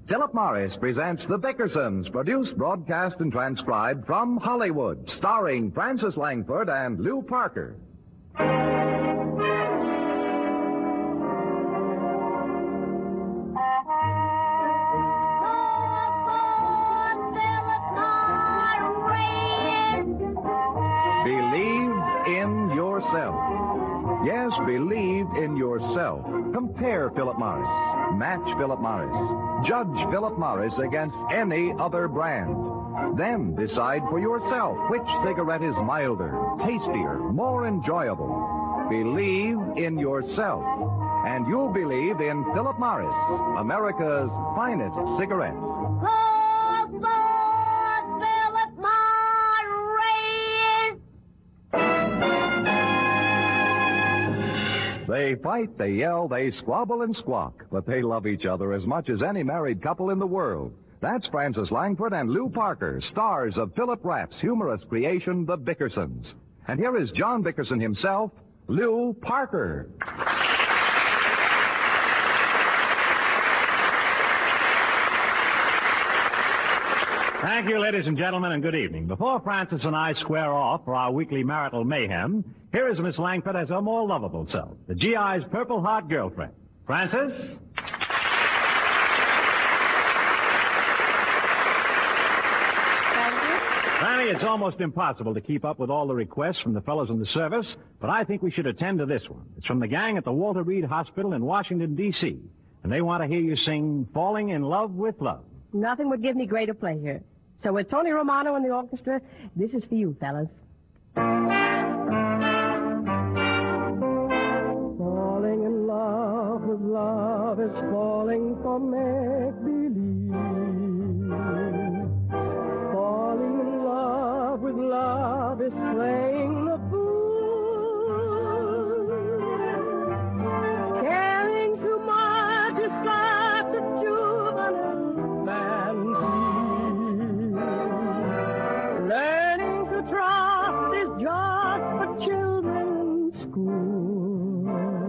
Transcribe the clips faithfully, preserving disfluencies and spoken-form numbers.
Philip Morris presents The Bickersons, produced, broadcast, and transcribed from Hollywood, starring Frances Langford and Lew Parker. Believe in yourself. Yes, believe in yourself. Compare Philip Morris. Match Philip Morris. Judge Philip Morris against any other brand. Then decide for yourself which cigarette is milder, tastier, more enjoyable. Believe in yourself. And you'll believe in Philip Morris, America's finest cigarette. They fight, they yell, they squabble and squawk, but they love each other as much as any married couple in the world. That's Frances Langford and Lew Parker, stars of Philip Rath's humorous creation, The Bickersons. And here is John Bickerson himself, Lew Parker. Thank you, ladies and gentlemen, and good evening. Before Frances and I square off for our weekly marital mayhem, here is Miss Langford as her more lovable self, the G I's Purple Heart girlfriend. Frances? Thank you. Franny, it's almost impossible to keep up with all the requests from the fellows in the service, but I think we should attend to this one. It's from the gang at the Walter Reed Hospital in Washington, D C, and they want to hear you sing Falling in Love with Love. Nothing would give me greater pleasure. So with Tony Romano and the orchestra, this is for you, fellas. Falling in love with love is falling for make-believe. Falling in love with love is playing the fool. Caring too much is such a juvenile fancy. Learning to trust is just for children in school.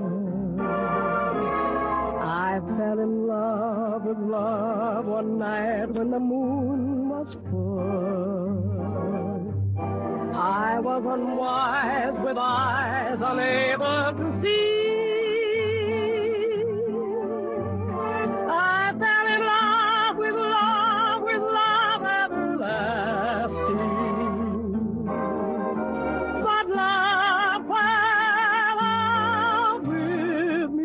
I fell in love with love one night when the moon was full. I was unwise with eyes unable to see. I fell in love with love, with love everlasting. But love fell out with me.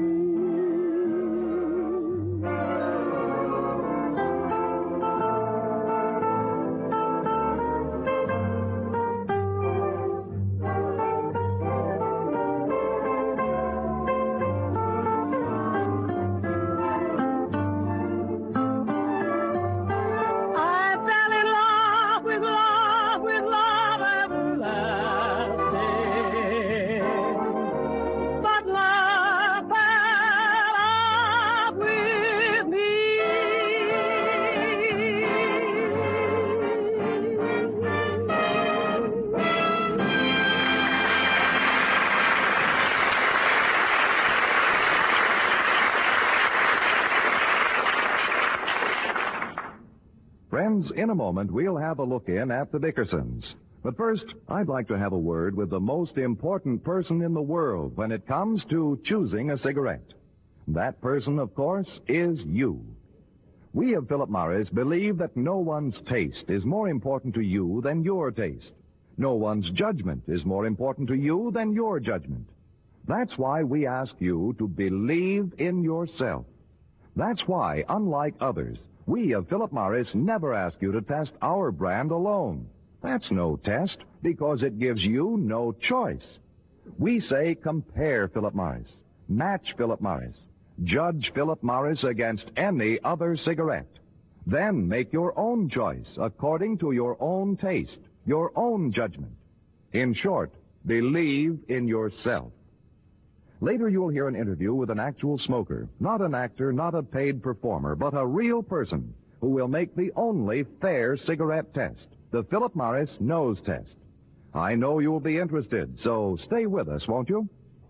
Friends, in a moment, we'll have a look in at the Bickersons. But first, I'd like to have a word with the most important person in the world when it comes to choosing a cigarette. That person, of course, is you. We of Philip Morris believe that no one's taste is more important to you than your taste. No one's judgment is more important to you than your judgment. That's why we ask you to believe in yourself. That's why, unlike others, we of Philip Morris never ask you to test our brand alone. That's no test, because it gives you no choice. We say compare Philip Morris, match Philip Morris, judge Philip Morris against any other cigarette. Then make your own choice according to your own taste, your own judgment. In short, believe in yourself. Later you'll hear an interview with an actual smoker, not an actor, not a paid performer, but a real person who will make the only fair cigarette test, the Philip Morris nose test. I know you'll be interested, so stay with us, won't you?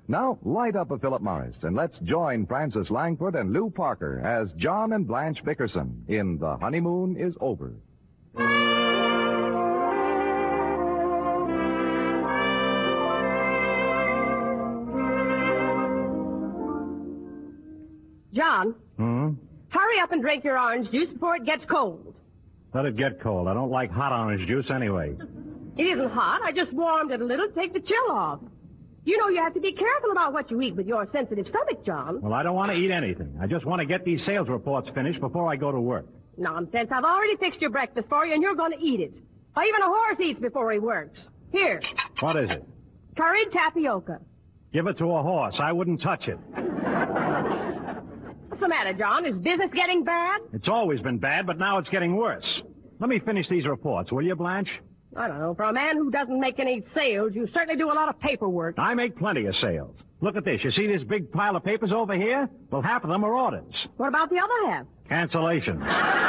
Now, light up a Philip Morris, and let's join Francis Langford and Lou Parker as John and Blanche Bickerson in The Honeymoon is Over. John, Hmm? hurry up and drink your orange juice before it gets cold. Let it get cold. I don't like hot orange juice anyway. It isn't hot. I just warmed it a little to take the chill off. You know you have to be careful about what you eat with your sensitive stomach, John. Well, I don't want to eat anything. I just want to get these sales reports finished before I go to work. Nonsense. I've already fixed your breakfast for you, and you're going to eat it. Or even a horse eats before he works. Here, What is it? curried tapioca. Give it to a horse. I wouldn't touch it. What's the matter, John? Is business getting bad? It's always been bad, but now it's getting worse. Let me finish these reports, will you, Blanche? I don't know. For a man who doesn't make any sales, you certainly do a lot of paperwork. I make plenty of sales. Look at this. You see this big pile of papers over here? Well, half of them are orders. What about the other half? Cancellations.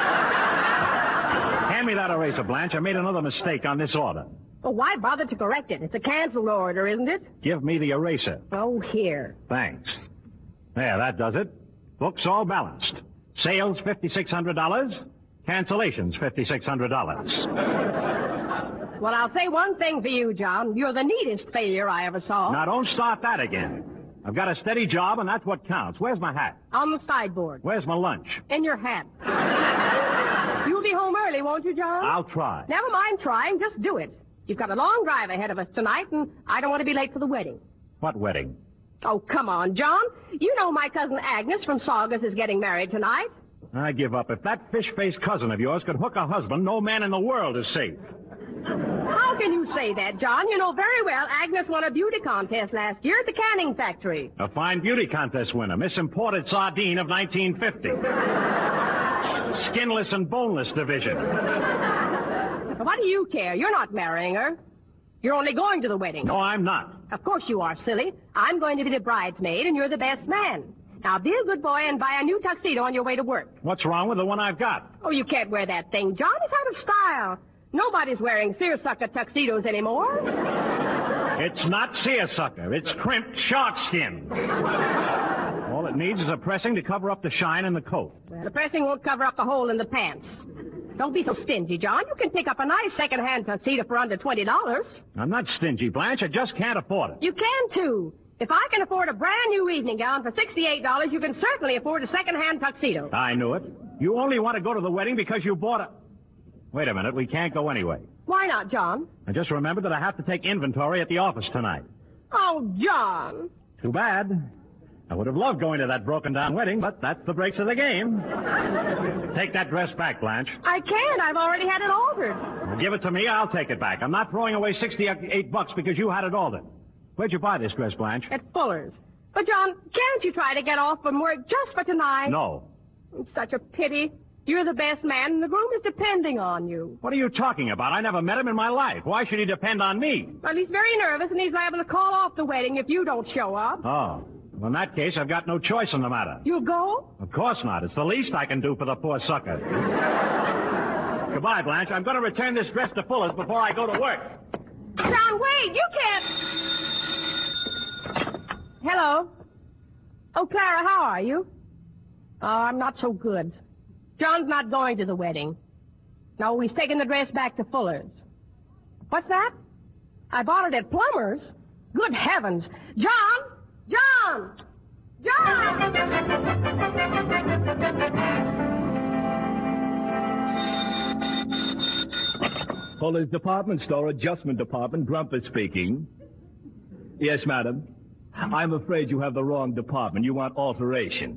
Hand me that eraser, Blanche. I made another mistake on this order. Well, why bother to correct it? It's a canceled order, isn't it? Give me the eraser. Oh, here. Thanks. There, that does it. Books all balanced. Sales, five thousand six hundred dollars. Cancellations, five thousand six hundred dollars. Well, I'll say one thing for you, John. You're the neatest failure I ever saw. Now, don't start that again. I've got a steady job, and that's what counts. Where's my hat? On the sideboard. Where's my lunch? In your hat. You'll be home early, won't you, John? I'll try. Never mind trying. Just do it. You've got a long drive ahead of us tonight, and I don't want to be late for the wedding. What wedding? Oh, come on, John. You know my cousin Agnes from Saugus is getting married tonight. I give up. If that fish-faced cousin of yours could hook a husband, no man in the world is safe. How can you say that, John? You know very well Agnes won a beauty contest last year at the canning factory. A fine beauty contest winner, Miss Imported Sardine of nineteen fifty. Skinless and boneless division. But what do you care? You're not marrying her. You're only going to the wedding. No, I'm not. Of course you are, silly. I'm going to be the bridesmaid, and you're the best man. Now, be a good boy and buy a new tuxedo on your way to work. What's wrong with the one I've got? Oh, you can't wear that thing, John. It's out of style. Nobody's wearing seersucker tuxedos anymore. It's not seersucker. It's crimped shark skin. All it needs is a pressing to cover up the shine in the coat. Well, the pressing won't cover up the hole in the pants. Don't be so stingy, John. You can pick up a nice second-hand tuxedo for under twenty dollars. I'm not stingy, Blanche. I just can't afford it. You can, too. If I can afford a brand-new evening gown for sixty-eight dollars, you can certainly afford a second-hand tuxedo. I knew it. You only want to go to the wedding because you bought a... Wait a minute. We can't go anyway. Why not, John? I just remembered that I have to take inventory at the office tonight. Oh, John. Too bad. I would have loved going to that broken-down wedding, but that's the breaks of the game. Take that dress back, Blanche. I can't. I've already had it altered. Well, give it to me. I'll take it back. I'm not throwing away sixty-eight bucks because you had it altered. Where'd you buy this dress, Blanche? At Fuller's. But, John, can't you try to get off from work just for tonight? No. It's such a pity. You're the best man, and the groom is depending on you. What are you talking about? I never met him in my life. Why should he depend on me? Well, he's very nervous, and he's liable to call off the wedding if you don't show up. Oh. Well, in that case, I've got no choice in the matter. You'll go? Of course not. It's the least I can do for the poor sucker. Goodbye, Blanche. I'm going to return this dress to Fuller's before I go to work. John, wait! You can't... Hello? Oh, Clara, how are you? Oh, I'm not so good. John's not going to the wedding. No, he's taking the dress back to Fuller's. What's that? I bought it at Plumber's. Good heavens. John! John! John! Fuller's Department Store Adjustment Department, Grumpus speaking. Yes, madam. I'm afraid you have the wrong department. You want alteration.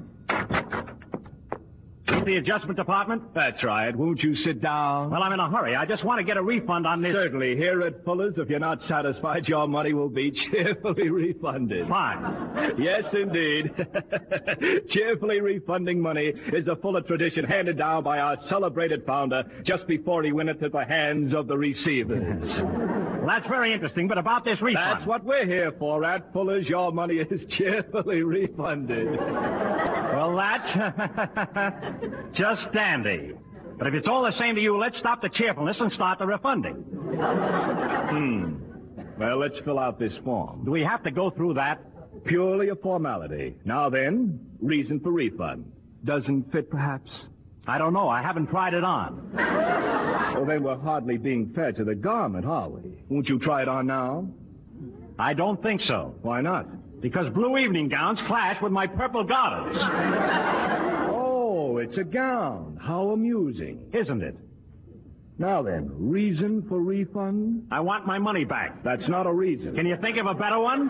The adjustment department? That's right. Won't you sit down? Well, I'm in a hurry. I just want to get a refund on this. Certainly. Here at Fuller's, if you're not satisfied, your money will be cheerfully refunded. Fine. Yes, indeed. Cheerfully refunding money is a Fuller tradition handed down by our celebrated founder just before he went into the hands of the receivers. Well, that's very interesting, but about this refund... That's what we're here for. At Fuller's, your money is cheerfully refunded. Well, that's just dandy. But if it's all the same to you, let's stop the cheerfulness and start the refunding. Hmm. Well, let's fill out this form. Do we have to go through that? Purely a formality. Now then, reason for refund. Doesn't fit, perhaps? I don't know. I haven't tried it on. Well, then we're hardly being fair to the garment, are we? Won't you try it on now? I don't think so. Why not? Because blue evening gowns clash with my purple garters. Oh, it's a gown. How amusing. Isn't it? Now then, reason for refund? I want my money back. That's not a reason. Can you think of a better one?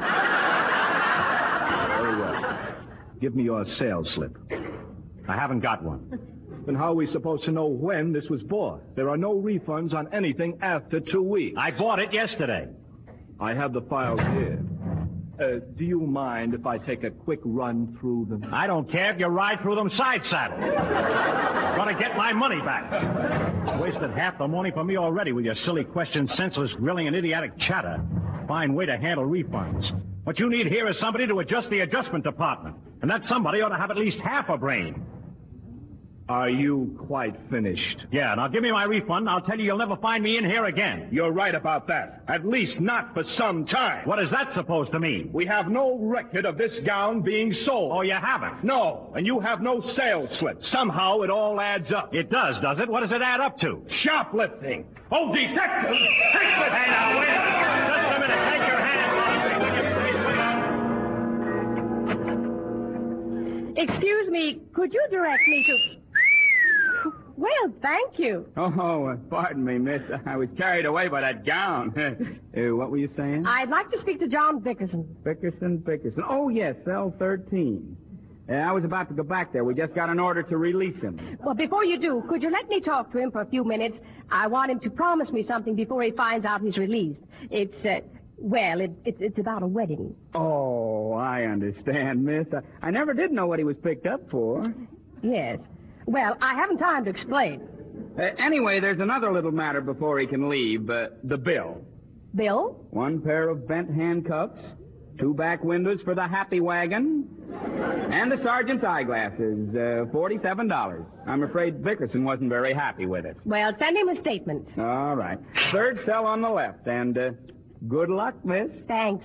Very well. Give me your sales slip. I haven't got one. Then how are we supposed to know when this was bought? There are no refunds on anything after two weeks. I bought it yesterday. I have the files here. Uh, do you mind if I take a quick run through them? I don't care if you ride through them side saddle. I'm going to get my money back. Wasted half the morning for me already with your silly questions, senseless grilling, and idiotic chatter. Fine way to handle refunds. What you need here is somebody to adjust the adjustment department. And that somebody ought to have at least half a brain. Are you quite finished? Yeah, now give me my refund, and I'll tell you you'll never find me in here again. You're right about that. At least not for some time. What is that supposed to mean? We have no record of this gown being sold. Oh, you haven't? No, and you have no sales slip. Somehow it all adds up. It does, does it? What does it add up to? Shoplifting. Oh, detective! Hey, now, wait a minute. Just a minute. Take your hands off me. Excuse me, could you direct me to... Well, thank you. Oh, uh, pardon me, miss. I was carried away by that gown. uh, what were you saying? I'd like to speak to John Bickerson. Bickerson, Bickerson. Oh, yes, cell thirteen. Uh, I was about to go back there. We just got an order to release him. Well, before you do, could you let me talk to him for a few minutes? I want him to promise me something before he finds out he's released. It's, uh, well, it, it, it's about a wedding. Oh, I understand, miss. I, I never did know what he was picked up for. Yes. Well, I haven't time to explain. Uh, anyway, there's another little matter before he can leave. Uh, the bill. Bill? One pair of bent handcuffs, two back windows for the happy wagon, and the sergeant's eyeglasses, uh, forty-seven dollars. I'm afraid Bickerson wasn't very happy with it. Well, send him a statement. All right. Third cell on the left, and uh, good luck, miss. Thanks.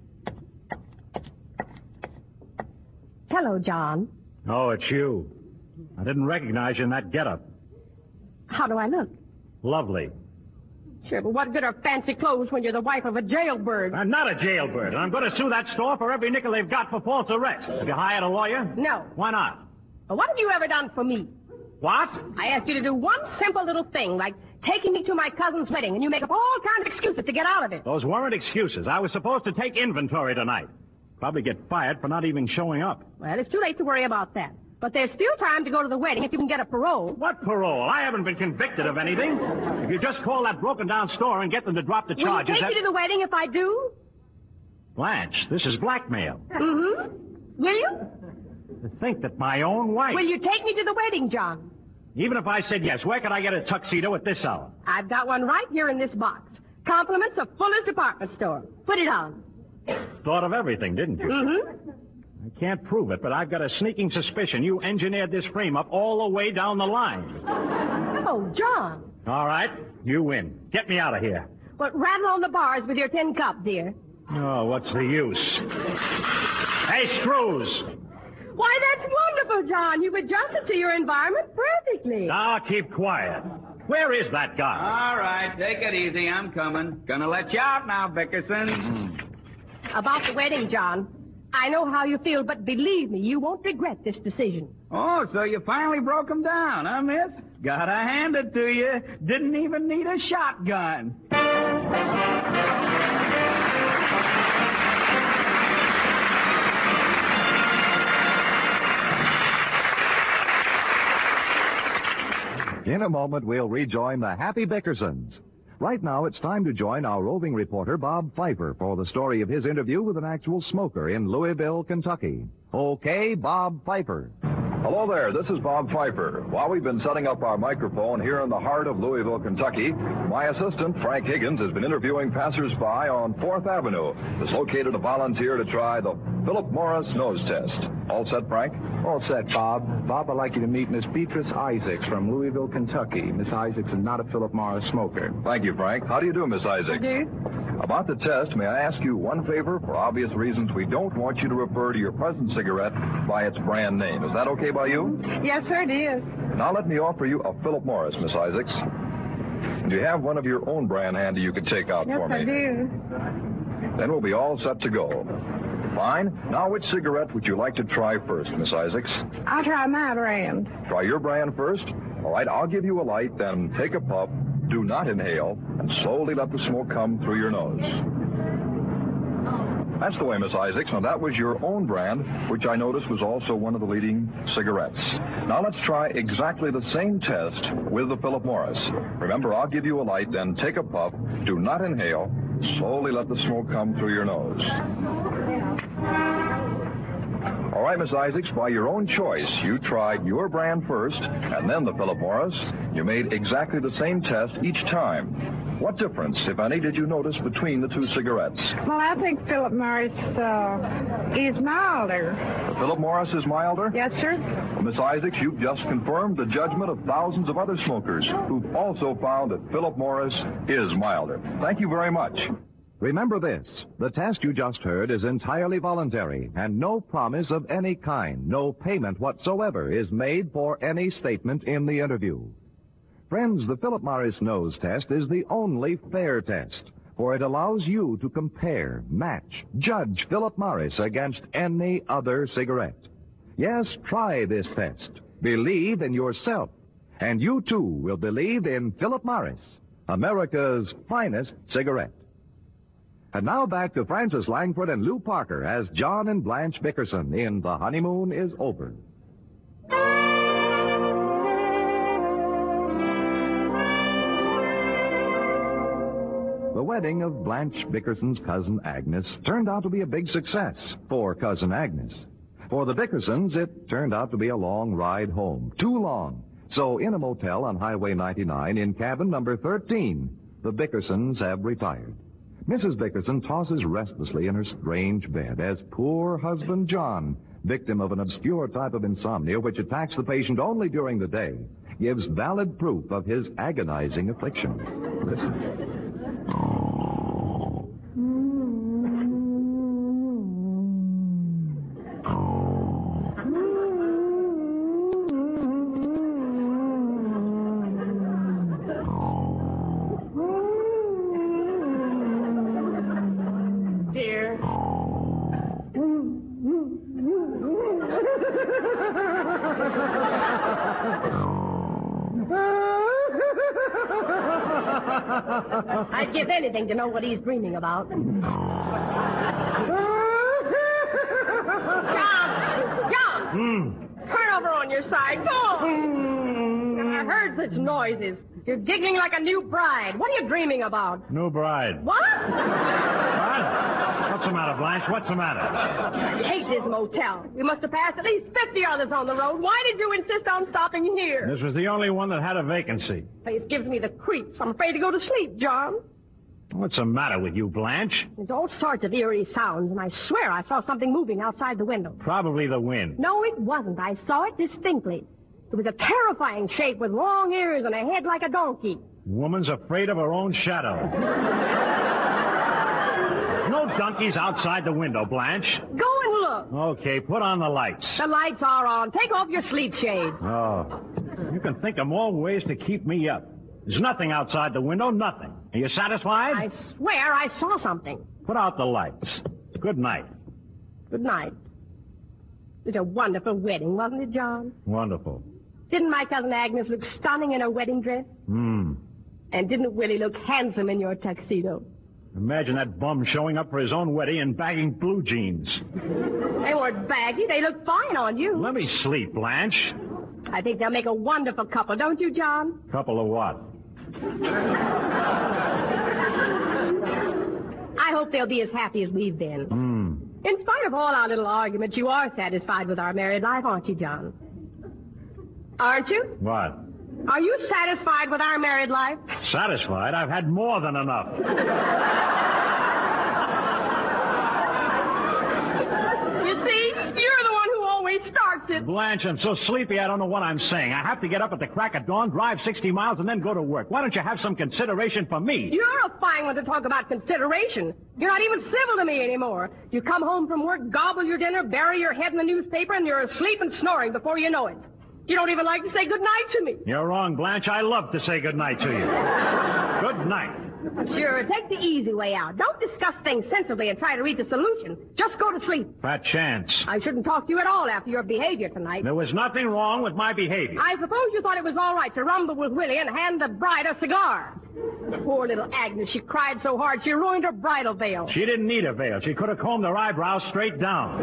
Hello, John. Oh, it's you. I didn't recognize you in that getup. How do I look? Lovely. Sure, but what good are fancy clothes when you're the wife of a jailbird? I'm not a jailbird, and I'm going to sue that store for every nickel they've got for false arrest. Have you hired a lawyer? No. Why not? Well, what have you ever done for me? What? I asked you to do one simple little thing, like taking me to my cousin's wedding, and you make up all kinds of excuses to get out of it. Those weren't excuses. I was supposed to take inventory tonight. Probably get fired for not even showing up. Well, it's too late to worry about that. But there's still time to go to the wedding if you can get a parole. What parole? I haven't been convicted of anything. If you just call that broken-down store and get them to drop the Will charges... you take that... me to the wedding if I do? Blanche, this is blackmail. Mm-hmm. Will you? To think that my own wife... Will you take me to the wedding, John? Even if I said yes, where could I get a tuxedo at this hour? I've got one right here in this box. Compliments of Fuller's Department Store. Put it on. Thought of everything, didn't you? Mm-hmm. I can't prove it, but I've got a sneaking suspicion you engineered this frame up all the way down the line. Oh, John. All right, you win. Get me out of here. But rattle on the bars with your tin cup, dear. Oh, what's the use? Hey, Screws! Why, that's wonderful, John. You've adjusted to your environment perfectly. Now, keep quiet. Where is that guy? All right, take it easy. I'm coming. Gonna let you out now, Bickerson. About the wedding, John. I know how you feel, but believe me, you won't regret this decision. Oh, so you finally broke him down, huh, miss? Gotta hand it to you. Didn't even need a shotgun. In a moment, we'll rejoin the Happy Bickersons. Right now, it's time to join our roving reporter, Bob Pfeiffer, for the story of his interview with an actual smoker in Louisville, Kentucky. Okay, Bob Pfeiffer. Hello there, this is Bob Pfeiffer. While we've been setting up our microphone here in the heart of Louisville, Kentucky, my assistant, Frank Higgins, has been interviewing passers-by on fourth Avenue. Has located a volunteer to try the Philip Morris nose test. All set, Frank? All set, Bob. Bob, I'd like you to meet Miss Beatrice Isaacs from Louisville, Kentucky. Miss Isaacs is not a Philip Morris smoker. Thank you, Frank. How do you do, Miss Isaacs? Do? About the test, may I ask you one favor? For obvious reasons, we don't want you to refer to your present cigarette by its brand name. Is that okay by you? Yes, sir, it is. Now let me offer you a Philip Morris, Miss Isaacs. Do you have one of your own brand handy you could take out yes, for me? Yes, I do. Then we'll be all set to go. Fine. Now, which cigarette would you like to try first, Miss Isaacs? I'll try my brand. Try your brand first? All right, I'll give you a light, then take a puff, do not inhale, and slowly let the smoke come through your nose. That's the way, Miss Isaacs. Now, that was your own brand, which I noticed was also one of the leading cigarettes. Now, let's try exactly the same test with the Philip Morris. Remember, I'll give you a light, then take a puff, do not inhale, slowly let the smoke come through your nose. All right, Miss Isaacs, by your own choice, you tried your brand first and then the Philip Morris. You made exactly the same test each time. What difference, if any, did you notice between the two cigarettes? Well, I think Philip Morris uh, is milder. The Philip Morris is milder? Yes, sir. Well, Miss Isaacs, you've just confirmed the judgment of thousands of other smokers who've also found that Philip Morris is milder. Thank you very much. Remember this, the test you just heard is entirely voluntary, and no promise of any kind, no payment whatsoever is made for any statement in the interview. Friends, the Philip Morris nose test is the only fair test, for it allows you to compare, match, judge Philip Morris against any other cigarette. Yes, try this test. Believe in yourself, and you too will believe in Philip Morris, America's finest cigarette. And now back to Francis Langford and Lou Parker as John and Blanche Bickerson in The Honeymoon is Over. The wedding of Blanche Bickerson's cousin Agnes turned out to be a big success for Cousin Agnes. For the Bickersons, it turned out to be a long ride home. Too long. So in a motel on Highway ninety-nine in cabin number thirteen, the Bickersons have retired. Missus Bickerson tosses restlessly in her strange bed as poor husband John, victim of an obscure type of insomnia which attacks the patient only during the day, gives valid proof of his agonizing affliction. Listen. I'd give anything to know what he's dreaming about. John! John! Hmm. Turn over on your side. Go on. I heard such noises. You're giggling like a new bride. What are you dreaming about? New bride. What? What? What's the matter, Blanche? What's the matter? I hate this motel. We must have passed at least fifty others on the road. Why did you insist on stopping here? This was the only one that had a vacancy. Place gives me the creeps. I'm afraid to go to sleep, John. What's the matter with you, Blanche? There's all sorts of eerie sounds, and I swear I saw something moving outside the window. Probably the wind. No, it wasn't. I saw it distinctly. It was a terrifying shape with long ears and a head like a donkey. Woman's afraid of her own shadow. No donkeys outside the window, Blanche. Go and look. Okay, put on the lights. The lights are on. Take off your sleep shades. Oh, you can think of more ways to keep me up. There's nothing outside the window, nothing. Are you satisfied? I swear I saw something. Put out the lights. Good night. Good night. It was a wonderful wedding, wasn't it, John? Wonderful. Didn't my cousin Agnes look stunning in her wedding dress? Hmm. And didn't Willie look handsome in your tuxedo? Imagine that bum showing up for his own wedding and bagging blue jeans. They weren't baggy. They looked fine on you. Let me sleep, Blanche. I think they'll make a wonderful couple, don't you, John? Couple of what? I hope they'll be as happy as we've been. Hmm. In spite of all our little arguments, you are satisfied with our married life, aren't you, John? Aren't you? What? Are you satisfied with our married life? Satisfied? I've had more than enough. You see, you're the one who always starts it. it. Blanche, I'm so sleepy I don't know what I'm saying. I have to get up at the crack of dawn, drive sixty miles, and then go to work. Why don't you have some consideration for me? You're a fine one to talk about consideration. You're not even civil to me anymore. You come home from work, gobble your dinner, bury your head in the newspaper, and you're asleep and snoring before you know it. You don't even like to say good night to me. You're wrong, Blanche. I love to say good night to you. Good night. Sure, take the easy way out. Don't discuss things sensibly and try to reach a solution. Just go to sleep. Fat chance. I shouldn't talk to you at all after your behavior tonight. There was nothing wrong with my behavior. I suppose you thought it was all right to rumble with Willie and hand the bride a cigar. Poor little Agnes, she cried so hard she ruined her bridal veil. She didn't need a veil. She could have combed her eyebrows straight down.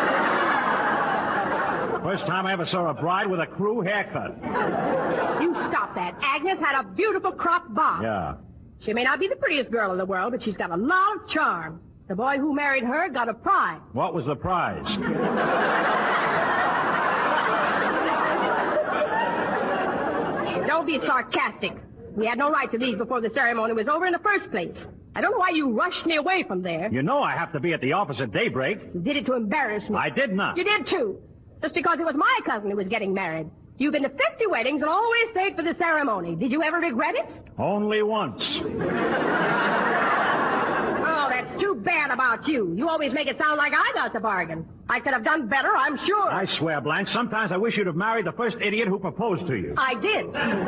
First time I ever saw a bride with a crew haircut. You stop that. Agnes had a beautiful cropped bob. Yeah. She may not be the prettiest girl in the world, but she's got a lot of charm. The boy who married her got a prize. What was the prize? Don't be sarcastic. We had no right to leave before the ceremony was over in the first place. I don't know why you rushed me away from there. You know I have to be at the office at daybreak. You did it to embarrass me. I did not. You did, too. Just because it was my cousin who was getting married. You've been to fifty weddings and always stayed for the ceremony. Did you ever regret it? Only once. Oh, that's too bad about you. You always make it sound like I got the bargain. I could have done better, I'm sure. I swear, Blanche, sometimes I wish you'd have married the first idiot who proposed to you. I did.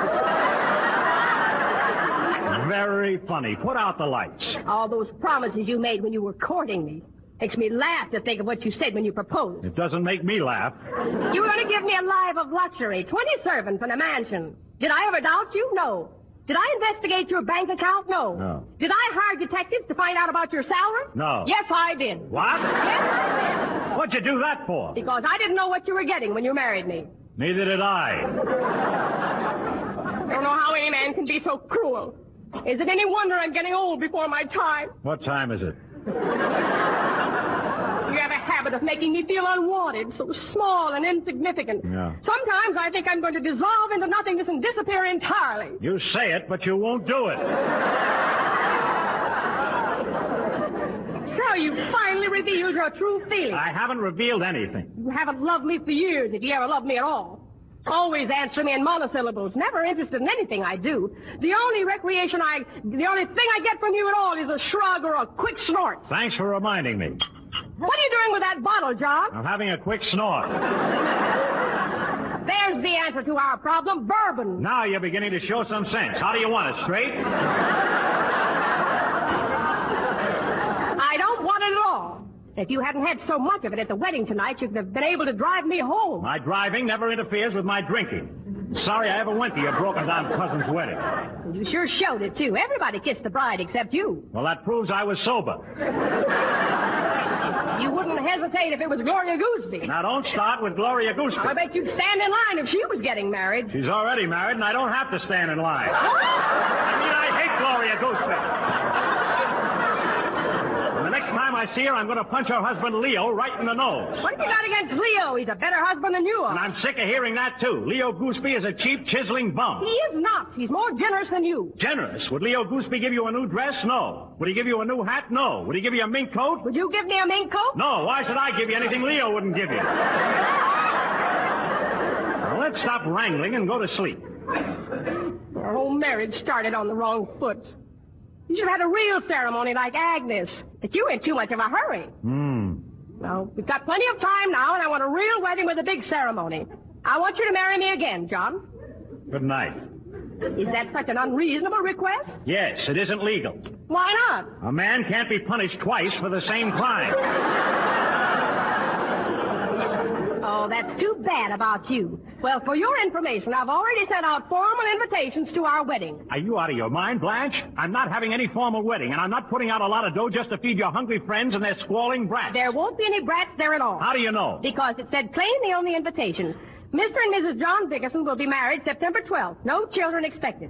Very funny. Put out the lights. All those promises you made when you were courting me. Makes me laugh to think of what you said when you proposed. It doesn't make me laugh. You were going to give me a life of luxury, twenty servants and a mansion. Did I ever doubt you? No. Did I investigate your bank account? No. No. Did I hire detectives to find out about your salary? No. Yes, I did. What? Yes, I What'd you do that for? did. Because I didn't know what you were getting when you married me. Neither did I. I don't know how any man can be so cruel. Is it any wonder I'm getting old before my time? What time is it? You have a habit of making me feel unwanted, so small and insignificant. Yeah. Sometimes I think I'm going to dissolve into nothingness and disappear entirely. You say it, but you won't do it. So you finally revealed your true feelings. I haven't revealed anything. You haven't loved me for years, if you ever loved me at all. Always answer me in monosyllables, never interested in anything I do. The only recreation I, the only thing I get from you at all is a shrug or a quick snort. Thanks for reminding me. What are you doing with that bottle, John? I'm having a quick snort. There's the answer to our problem, bourbon. Now you're beginning to show some sense. How do you want it, straight? I don't want it at all. If you hadn't had so much of it at the wedding tonight, you'd have been able to drive me home. My driving never interferes with my drinking. Sorry I ever went to your broken-down cousin's wedding. You sure showed it, too. Everybody kissed the bride except you. Well, that proves I was sober. You wouldn't hesitate if it was Gloria Gooseby. Now, don't start with Gloria Gooseby. I bet you'd stand in line if she was getting married. She's already married, and I don't have to stand in line. I mean, I hate Gloria Gooseby. And the next time I see her, I'm going to punch her husband, Leo, right in the nose. What have you got against Leo? He's a better husband than you are. And I'm sick of hearing that, too. Leo Gooseby is a cheap, chiseling bum. He is not. He's more generous than you. Generous? Would Leo Gooseby give you a new dress? No. Would he give you a new hat? No. Would he give you a mink coat? Would you give me a mink coat? No. Why should I give you anything Leo wouldn't give you? Now, let's stop wrangling and go to sleep. Our whole marriage started on the wrong foot. You should have had a real ceremony like Agnes. But you in too much of a hurry. Hmm. Well, we've got plenty of time now, and I want a real wedding with a big ceremony. I want you to marry me again, John. Good night. Is that such an unreasonable request? Yes, it isn't legal. Why not? A man can't be punished twice for the same crime. Oh, that's too bad about you. Well, for your information, I've already sent out formal invitations to our wedding. Are you out of your mind, Blanche? I'm not having any formal wedding, and I'm not putting out a lot of dough just to feed your hungry friends and their squalling brats. There won't be any brats there at all. How do you know? Because it said plainly on the invitation, Mister and Missus John Dickerson will be married September twelfth. No children expected.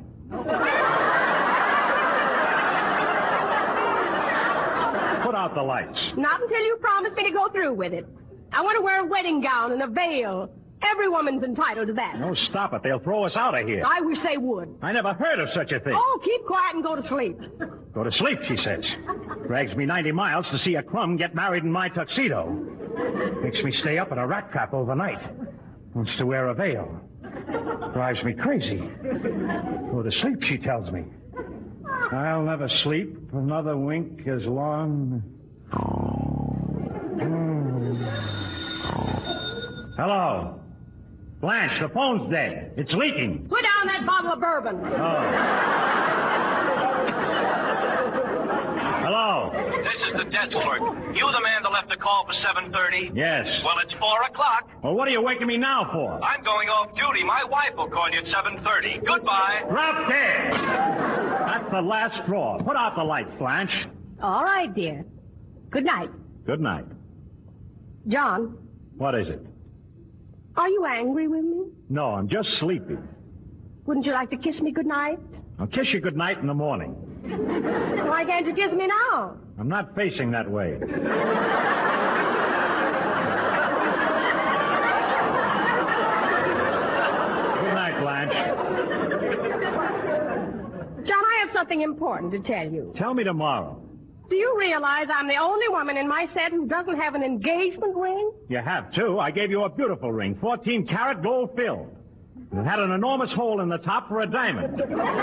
Put out the lights. Not until you promise me to go through with it. I want to wear a wedding gown and a veil. Every woman's entitled to that. No, stop it. They'll throw us out of here. I wish they would. I never heard of such a thing. Oh, keep quiet and go to sleep. Go to sleep, she says. Drags me ninety miles to see a crumb get married in my tuxedo. Makes me stay up in a rat trap overnight. Wants to wear a veil. Drives me crazy. Go to sleep, she tells me. I'll never sleep another wink as long... Mm. Hello? Blanche, the phone's dead. It's leaking. Put down that bottle of bourbon. Oh. Hello? This is the desk clerk. You the man that left a call for seven thirty? Yes. Well, it's four o'clock. Well, what are you waking me now for? I'm going off duty. My wife will call you at seven thirty. Goodbye. Drop dead. That's the last straw. Put out the lights, Blanche. All right, dear. Good night. Good night. John. What is it? Are you angry with me? No, I'm just sleepy. Wouldn't you like to kiss me good night? I'll kiss you good night in the morning. Why can't you kiss me now? I'm not facing that way. Good night, Blanche. John, I have something important to tell you. Tell me tomorrow. Do you realize I'm the only woman in my set who doesn't have an engagement ring? You have, too. I gave you a beautiful ring, fourteen karat gold filled. It had an enormous hole in the top for a diamond.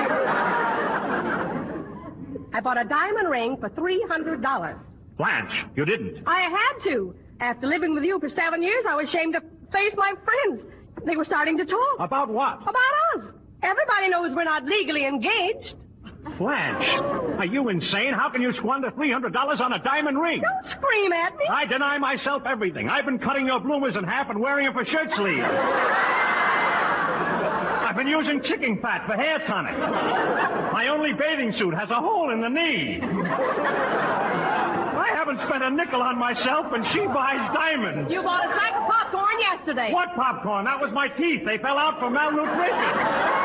I bought a diamond ring for three hundred dollars. Blanche, you didn't. I had to. After living with you for seven years, I was ashamed to face my friends. They were starting to talk. About what? About us. Everybody knows we're not legally engaged. Blanche, are you insane? How can you squander three hundred dollars on a diamond ring? Don't scream at me. I deny myself everything. I've been cutting your bloomers in half and wearing them for shirt sleeves. I've been using chicken fat for hair tonic. My only bathing suit has a hole in the knee. I haven't spent a nickel on myself, and she buys diamonds. You bought a sack of popcorn yesterday. What popcorn? That was my teeth. They fell out from malnutrition.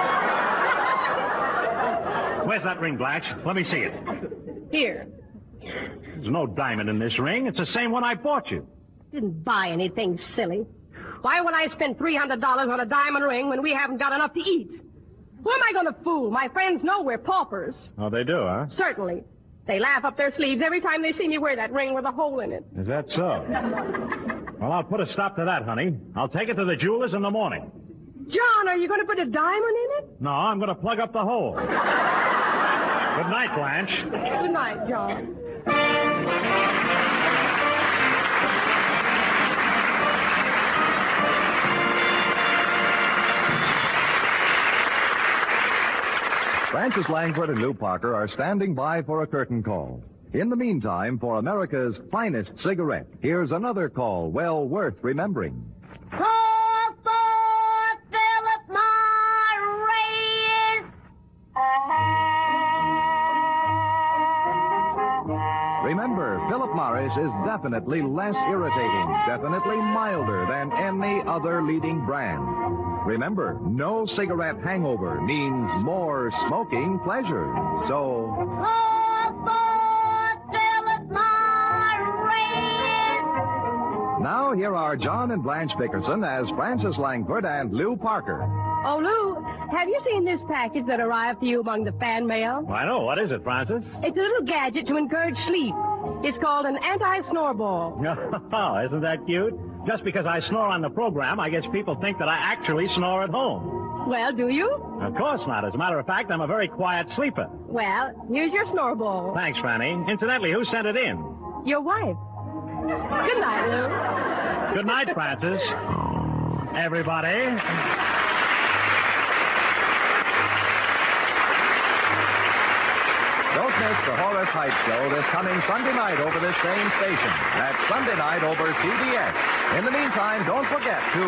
Where's that ring, Blanche? Let me see it. Here. There's no diamond in this ring. It's the same one I bought you. Didn't buy anything, silly. Why would I spend three hundred dollars on a diamond ring when we haven't got enough to eat? Who am I going to fool? My friends know we're paupers. Oh, they do, huh? Certainly. They laugh up their sleeves every time they see me wear that ring with a hole in it. Is that so? Well, I'll put a stop to that, honey. I'll take it to the jeweler's in the morning. John, are you going to put a diamond in it? No, I'm going to plug up the hole. Good night, Blanche. Good night, John. Frances Langford and Lou Parker are standing by for a curtain call. In the meantime, for America's finest cigarette, here's another call well worth remembering. Call for Philip Morris! Remember, Philip Morris is definitely less irritating, definitely milder than any other leading brand. Remember, no cigarette hangover means more smoking pleasure. So... Call for Philip Morris! Now here are John and Blanche Bickerson as Frances Langford and Lou Parker. Oh, Lou, have you seen this package that arrived to you among the fan mail? Well, I know. What is it, Frances? It's a little gadget to encourage sleep. It's called an anti-snore ball. Oh, isn't that cute? Just because I snore on the program, I guess people think that I actually snore at home. Well, do you? Of course not. As a matter of fact, I'm a very quiet sleeper. Well, here's your snore ball. Thanks, Franny. Incidentally, who sent it in? Your wife. Good night, Lou. Good night, Frances. Everybody. Don't miss the Horace Heights Show this coming Sunday night over this same station. That's Sunday night over C B S. In the meantime, don't forget to...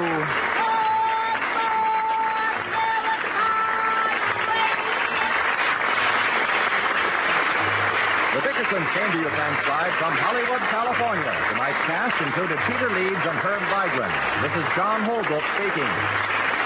The Dickersons came to you transcribed from Hollywood, California. Tonight's cast included Peter Leeds and Herb Vigran. This is John Holbrook speaking.